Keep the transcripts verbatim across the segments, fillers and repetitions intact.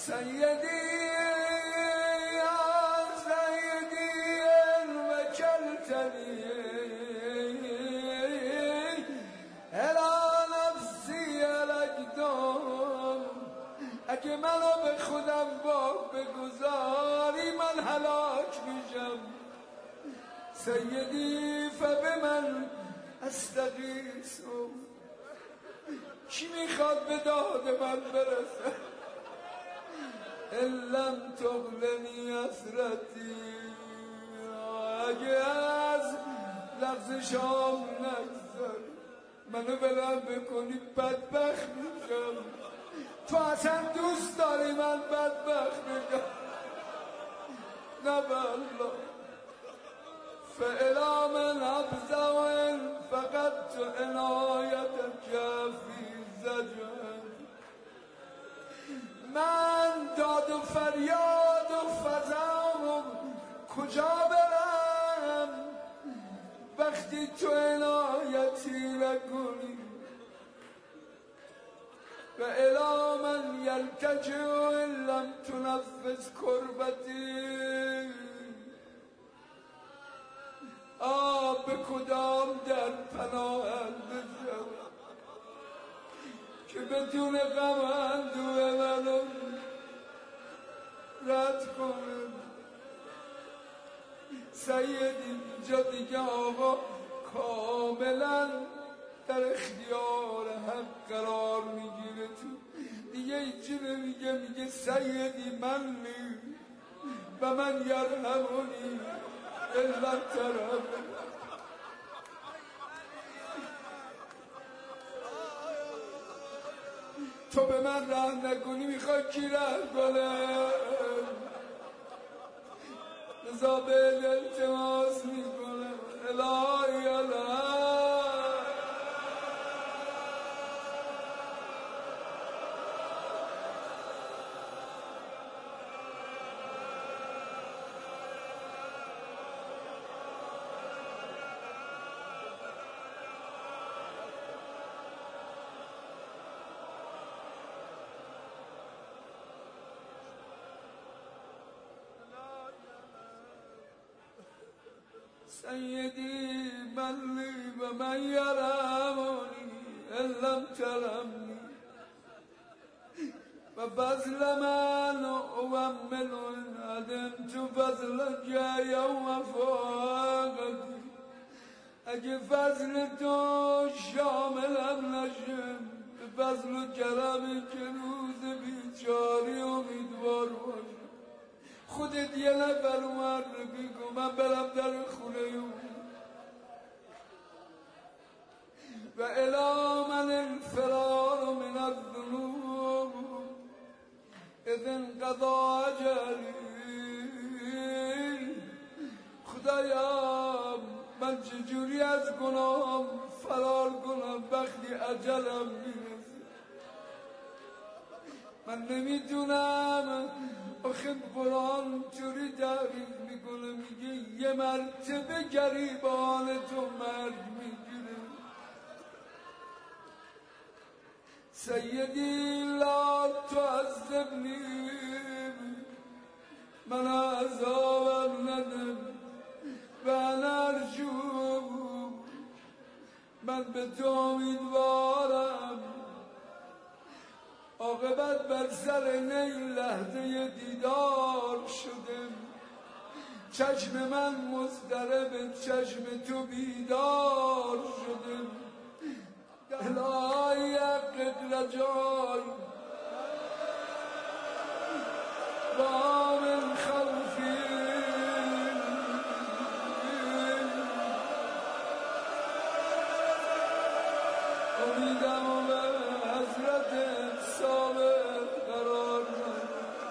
سيدي يا سيدي وكلتني إلى نفسي الأقدام اگه منو به خودم با بگذاری من هلاک میشم. سیدی فبمن استغیث، کی میخواد به داد من برسه؟ لم تغلنی حسرتی، اگه از لفظ شام نگذاری منو بلند بکنی بدبخت میشم. تو اصلا دوست داری من بدبخت بشم؟ نه والله. فإلی من ابزع فقط تو عنایتک فی زجر، من داد و فریاد و فزع کجا برم وقتی تو عنایتی نکنی؟ و الی من یلتجئ ان لم تنفذ کربتی، آب به کدام در پناهنده شد که بدون غم اندوه منو رد کنه؟ سیدی اینجا دیگه آقا کاملا در اختیار حق قرار میگیره، تو دیگه ایچی نمیگه، میگه سیدی من لی و من یرحمونی الا ترحم. تو به من رحم نکنی میخوای کی رحم کنه؟ لذا به التماس میکنه الهی الهی سیدی من لی و من یرحمونی ان لم ترحمنی و فضل من اومل ان عدمت فضلک یوم فاقتی، اگه فضل تو شاملم نشه به فضل و کرمی که روز بیچاری امیدوار باشه. خودت یه نفر معرفی کن من برم در خونه اون. و الی من الفرار من الذنوب اذ انقضا اجلی، خدایا من چجوری از گناهم فرار کنم وقتی اجلم میرسه؟ من نمیدونم. آخه قرآن جوری تعریف میکنه، میگه یه مرتبه گریبان تو مرگ میگیره. سیدی لا تعذبنی، من عذابم نده و انا ارجو، من به تو امیدوارم. عاقبت بر سر این لحظه دیدار شده، چشم من مضطرب چشم تو بیدار شده. الهی حقت رجای با من خوفی، امیدم و به حضرت ثابت قرار داد.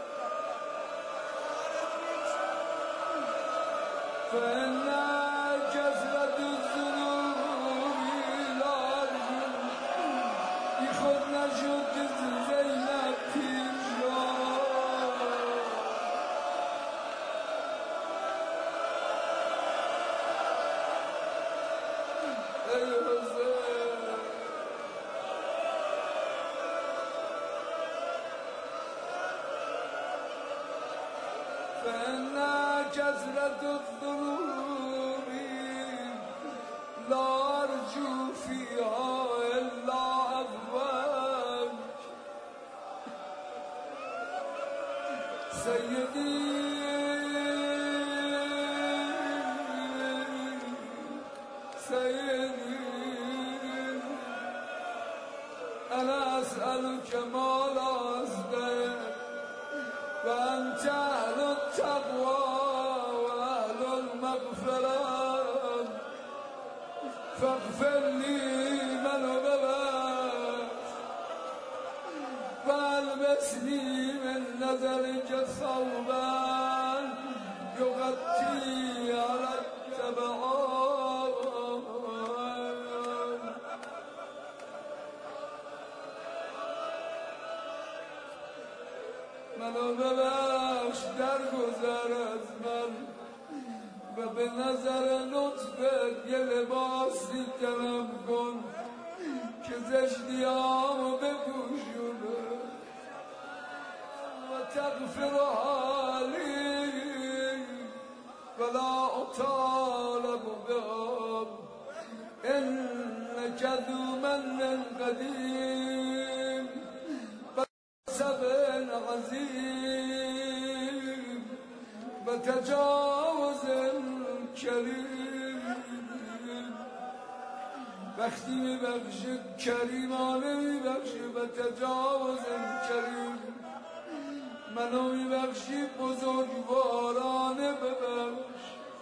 فإن کثرت الذنوب لا تجوز، بی خود نشد که زینب پیر شد. ای حسین كثرة الذنوب لا أرجو فيها إلا عفوك سيدي سيدي أنا أسألك ما لا أصدق وأنت أهل التقوى وأهل المغفرة فاغفر لي من ببات والبسني من نظرك ثوبا يغطي على التبعات منو ببخش در گذر از من و به نظر لطفت یه لباسی طلب کن که زشتیامو بپوشونه و تغفر حالی ولا اطالب بهم انک ذو من قدیم سبن عظیم و تجاوز کریم وقتی میبخشه کریمانه میبخشه و تجاوز کریم منو میبخشی بزرگوارانه ببخش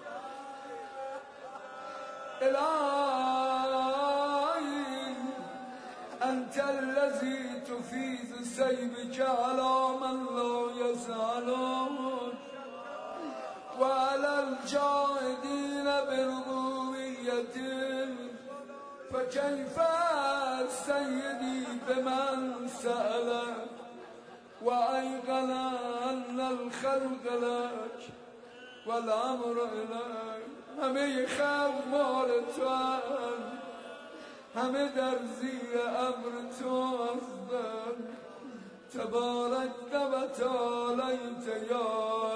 الهی انت الذي تفيض سيبك على من لا يسألك وعلى الجاهدين بربوبيتك فكيف سيدي بمن سألك وأيقن أن الخلق لك والأمر إليك همه خلق مال توان همه در زیر امر تو هستن تبارکت و تعالیت یا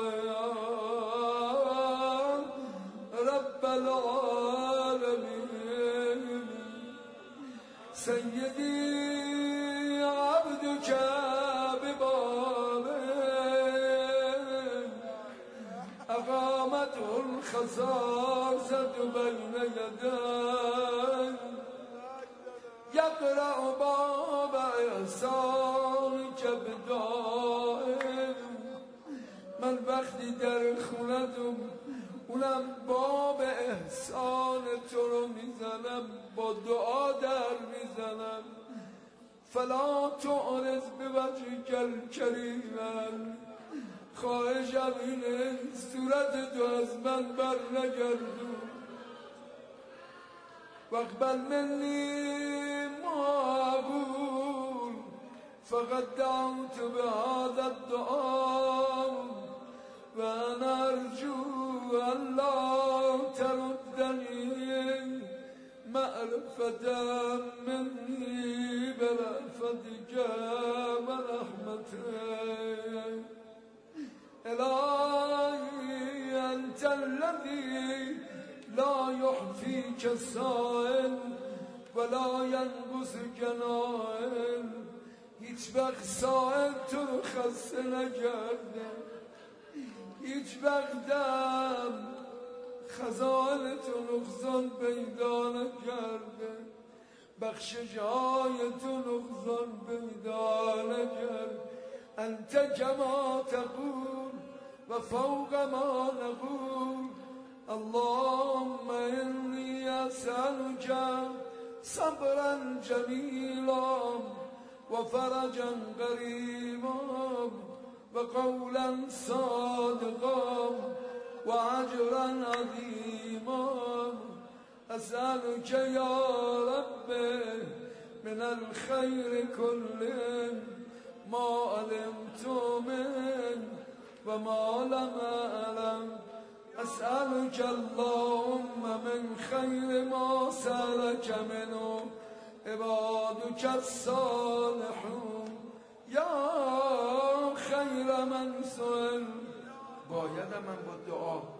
رب العالمین سیدی عبدک ببابه اقامته الخصاصة بین یدیک یقرأ باب احسانک بدائم من وقتی در خونتم اونم باب احسان تو رو میزنم با دعا در میزنم فلا تعرض بوجهک الکریم خواهشم اینه صورت تو از من بر نگردون واقبل مني معقول فقد دعوت بهذا الدعاء وأنا أرجو أن لا تردني معرفة مني برأفتك ورحمتك إلهي أنت الذي لا يحفيك السائل ولا ينقصك نائل هیچ وقت سائل تو رو خسته نکرده هیچ وقتم خزانه تو نقصان پیدا نکرده بخشش های تو نقصان پیدا نکرد انت کما تقول و فوق ما نقول اللهم إني أسألك صبرا جميلا وفرجا قريبا وقولا صادقا وأجرا عظيما أسألك يا رب من الخير كله ما علمت منه وما لم أعلم أسألك اللهم من خير ما سألك منه عبادك الصالحون یا خیر من سئل. باید من با دعا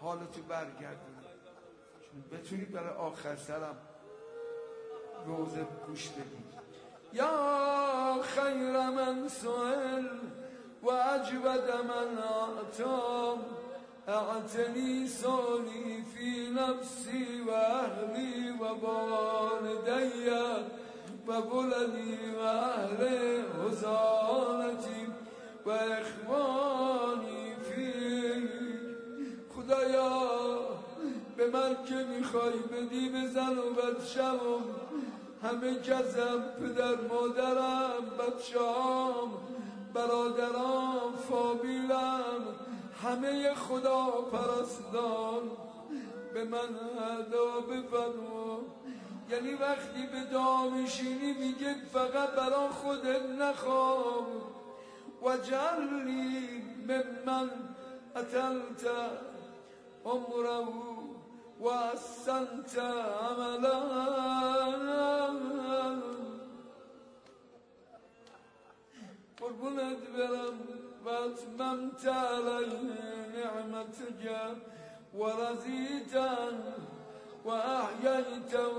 حالتو برگردونم، بتونی برای آخر سرم روزه گوش بدی. یا خیر من سئل و اجود من اعطام، اعتنی سالی فی نفسی و اهلی و والدی و ولدی و اهل حضانتی و اخوانی فی. خدایا به من که میخوای بدی بزن و بچم، همه کسم، پدر مادرم، بچه‌ام، برادرام، فامیلم، همه خدا پرستان به من عطا بفرما. یعنی وقتی به دعا میشینی میگه فقط برا خودت نخواه. و جعلی ممن اتلت عمره و احسنت عملا. قربونت برم و اتممت علیه نعمتک و رضیتن و احییته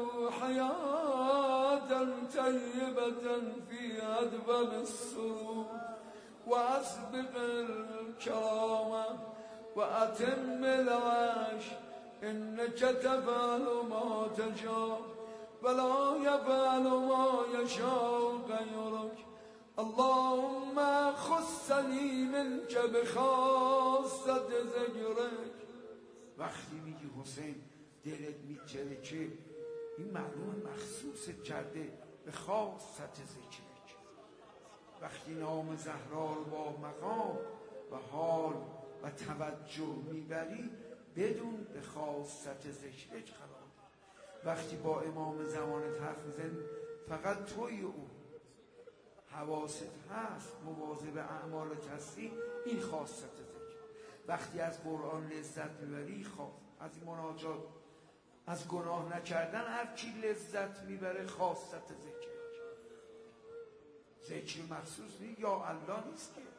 حیاتا طیبة فی ادوم السرور و اسبق الکرامه و اتم العیش انک تفعل ما تشاء ولا یفعل ما یشاء غیرک. اللهم خصنی منک بخاصة ذکرک. وقتی میگی حسین دلت میترکه، این معلوم مخصوص کرده به خاصة ذکرک. وقتی نام زهرا رو با مقام و حال و توجه میبری، بدون به خاصة ذکرک قرار. وقتی با امام زمانت حرف میزنی، فقط توی او، حواست هست، مواظب اعمالت هستی، این خاصة ذکر. وقتی از قرآن لذت میبری، خواه از این مناجات، از گناه نکردن، هر کی لذت میبره خاصة ذکر. ذکر مخصوص نیست، یا الله نیست که.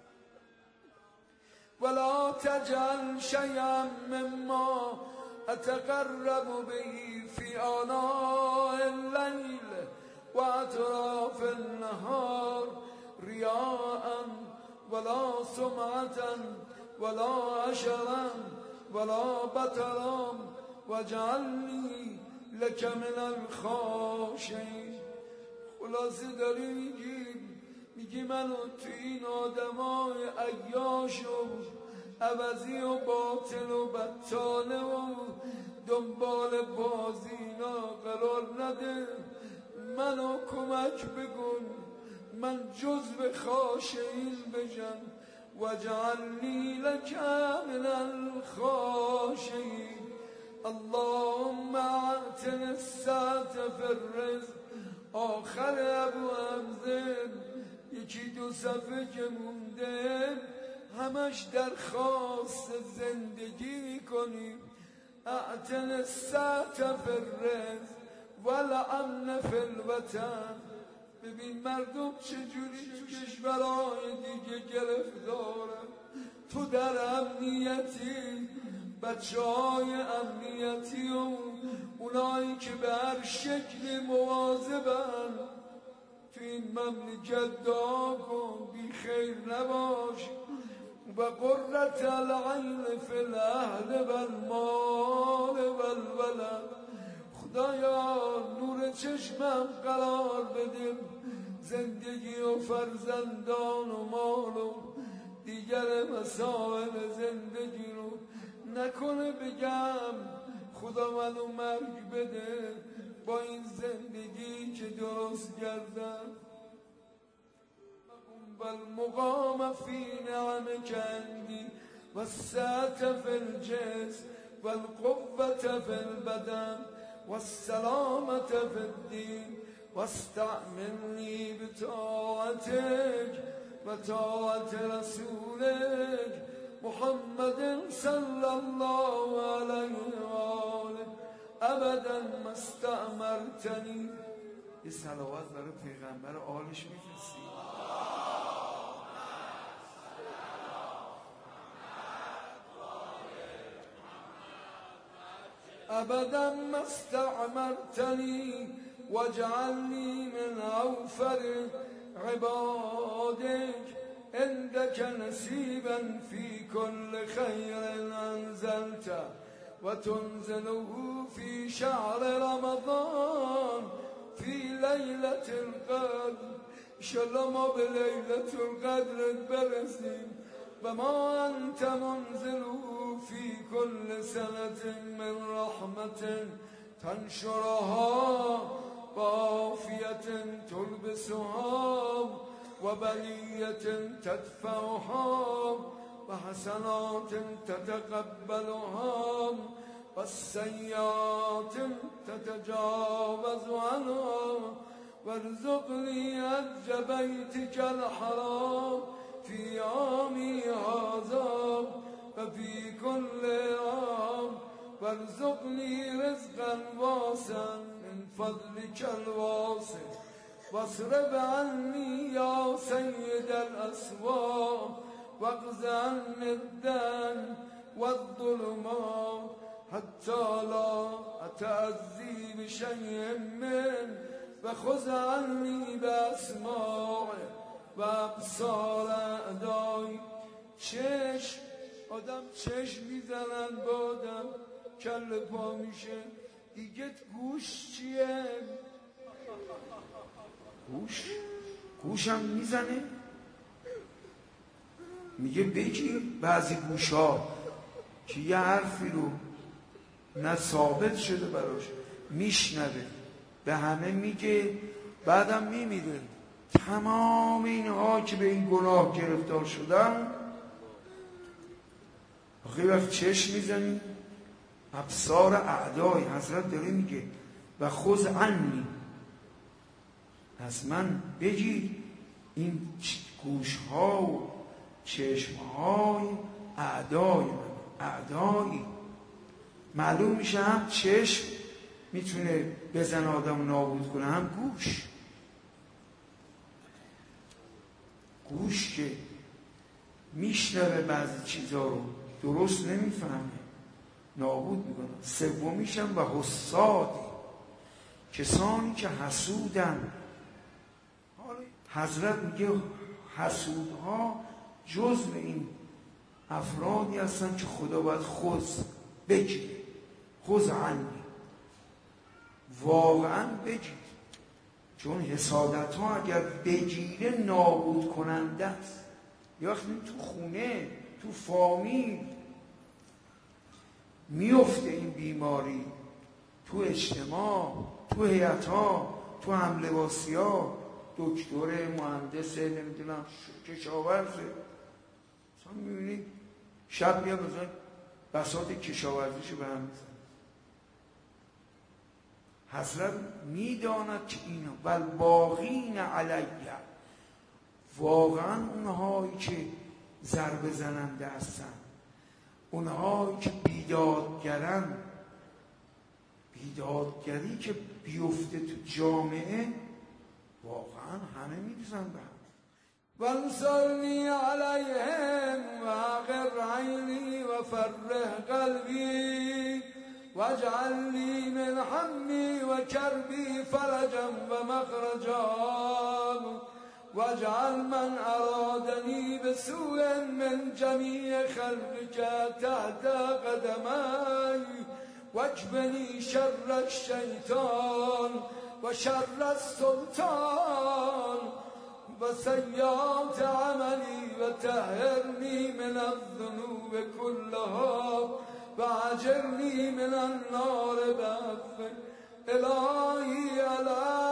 ولا تجعل شیئا مما اتقرب به فی آناء اللیل و اطراف النهار ریاء ولا سمعة ولا عشرا ولا بطرا واجعلنی لک من الخاشعین. خلاصه داری میگی میگی منو تو این آدمای عیاش و عوضی و باطل و بطاله و دنبال بازینا قرار نده، منو کمک بکن من جزو خاشعین بشم. واجعلنی لک من الخاشعین. اللهم اعطنی السعة فی الرزق. آخر ابو حمزه یکی دو صفحه که مونده همش درخواست زندگی میکنیم. اعطنی السعة فی الرزق والامن فی الوطن. ببین مردم چجوری تو کشورهای دیگه گرفتارن، تو در امنیتی، بچه های امنیتی و اونایی که به هر شکل مواظبن. تو این مملکت دعا کن بی خیر نباش. و قرة العین فی الاهل و المال و الولد. خدایا نور چشمم قرار بده، زندگی و فرزندان و مال و دیگر مسائل زندگی رو نکنه بگم خدا منو مرگ بده با این زندگی که درست کردم. والمقام فی نعمک عندی والسعة فی الجسم والقوة فی البدن والسلامة فی الدین واستعملنی بطاعتک و طاعت رسولک محمد صلی الله علیه و آله ابدا ما استعمرتنی. یه صلوات برای پیغمبر آلش میفرستی؟ أبدا ما استعمرتني واجعلني من أوفر عبادك عندك نسيبا في كل خير أنزلته وتنزله في شهر رمضان في ليلة القدر. إنشاءالله ما بليلة القدر برسیم وما أنت منزله في كل سنة من رحمة تنشرها وعافية تلبسها وبلية تدفعها وحسنات تتقبلها والسيئات تتجاوز عنها وارزقني حج بيتك الحرام في عامي هذا وفي كل عام وارزقني رزقا واسعا من فضلك الواسع واصرف عني يا سيد الأسواق واقض عني الدين والظلمات حتى لا أتأذي بشيء من وخذ عني بأسماعي و ابصار اعدای. چشم آدم چشم میزنن با آدم کل پا میشه دیگه. گوش چیه؟ گوش گوشم میزنه میگه بگی بعضی گوش ها که یه حرفی رو نه ثابت شده براش میشنوه به همه میگه بعدم میمیره. تمام اینها که به این گناه گرفتار شدن آخه وقت چشم میزنی ابصار اعدای حضرت داره میگه و خذ عنی از من بگیر این گوش ها و چشم های اعدای من. اعدایی معلوم میشه هم چشم میتونه بزن آدم نابود کنه هم گوش. گوش که میشنوه بعضی چیزا رو درست نمیفهمه نابود میکنه. سومیشم و حسادی کسانی که حسودن. حضرت میگه حسودها جزء این افرادی هستن که خدا باید خود بگیره. خود عنی واقعا بگیر، چون حسادت ها اگر بگیره نابود کننده است. یا تو خونه تو فامیل میفته این بیماری، تو اجتماع، تو هیئت ها، تو هملباسی ها، دکتر، مهندس، نمیدونم کشاورزه. مثلا میبینید شب میاد مثلا بساط کشاورزیشو به هم میزن. حضرت میداند که اینا بل باقین علیه، واقعا اونهایی که ضربه زننده هستن، اونهایی که بیدادگرن، بیدادگری که بیفته تو جامعه واقعا همه میریزن به هم. وانصرنی علیهم واغر عینی وفرح قلبی واجعل لی من حمی و کربی فرجا و مخرجا واجعل من ارادنی بسوء من جمیع خلقك تحت قدمی واکبنی شر الشیطان و شر السلطان و سیئات عملی و طهرنی من الذنوب كلها و اجرنی من النار بعفوک. الهی علی